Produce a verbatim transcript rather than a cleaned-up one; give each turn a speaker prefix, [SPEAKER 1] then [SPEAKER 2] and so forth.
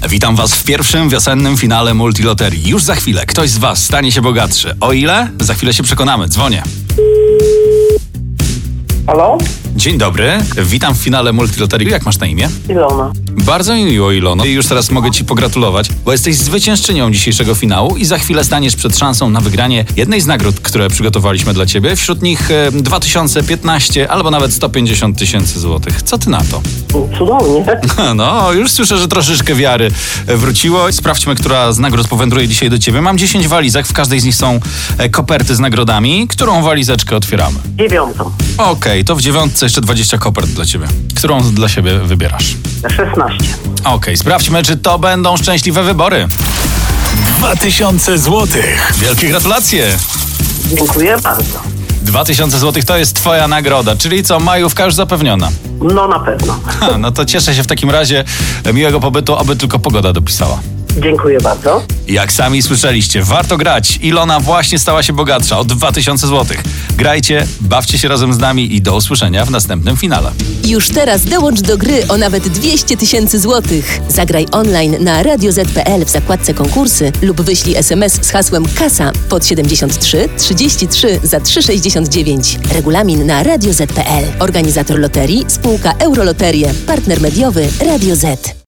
[SPEAKER 1] Witam Was w pierwszym wiosennym finale Multiloterii. Już za chwilę ktoś z Was stanie się bogatszy. O ile? Za chwilę się przekonamy. Dzwonię.
[SPEAKER 2] Halo?
[SPEAKER 1] Dzień dobry. Witam w finale Multiloterii. Jak masz na imię?
[SPEAKER 2] Ilona.
[SPEAKER 1] Bardzo mi miło, Ilono. I już teraz mogę Ci pogratulować, bo jesteś zwyciężczynią dzisiejszego finału i za chwilę staniesz przed szansą na wygranie jednej z nagród, które przygotowaliśmy dla Ciebie. Wśród nich e, dwa tysiące piętnaście albo nawet sto pięćdziesiąt tysięcy złotych. Co Ty na to?
[SPEAKER 2] Cudownie.
[SPEAKER 1] No, już słyszę, że troszeczkę wiary wróciło. Sprawdźmy, która z nagród powędruje dzisiaj do Ciebie. Mam dziesięć walizek, w każdej z nich są e, koperty z nagrodami. Którą walizeczkę otwieramy?
[SPEAKER 2] Dziewiątą.
[SPEAKER 1] Okej, okay, to w dziewiątce jeszcze dwadzieścia kopert dla Ciebie. Którą dla siebie wybierasz?
[SPEAKER 2] szesnaście.
[SPEAKER 1] Okej, okay, sprawdźmy, czy to będą szczęśliwe wybory.
[SPEAKER 3] Dwa tysiące złotych.
[SPEAKER 1] Wielkie gratulacje.
[SPEAKER 2] Dziękuję bardzo.
[SPEAKER 1] Dwa tysiące złotych to jest Twoja nagroda, czyli co, majówka już zapewniona.
[SPEAKER 2] No na pewno.
[SPEAKER 1] Ha, no to cieszę się w takim razie. Miłego pobytu, oby tylko pogoda dopisała.
[SPEAKER 2] Dziękuję bardzo.
[SPEAKER 1] Jak sami słyszeliście, warto grać. Ilona właśnie stała się bogatsza o dwa tysiące złotych. Grajcie, bawcie się razem z nami i do usłyszenia w następnym finale.
[SPEAKER 4] Już teraz dołącz do gry o nawet dwieście tysięcy złotych. Zagraj online na radio zet kropka pe el w zakładce konkursy lub wyślij es em es z hasłem KASA pod siedemdziesiąt trzy trzydzieści trzy za trzy sześćdziesiąt dziewięć. Regulamin na radio zet kropka pe el. Organizator loterii spółka Euroloterie. Partner mediowy Radio Z.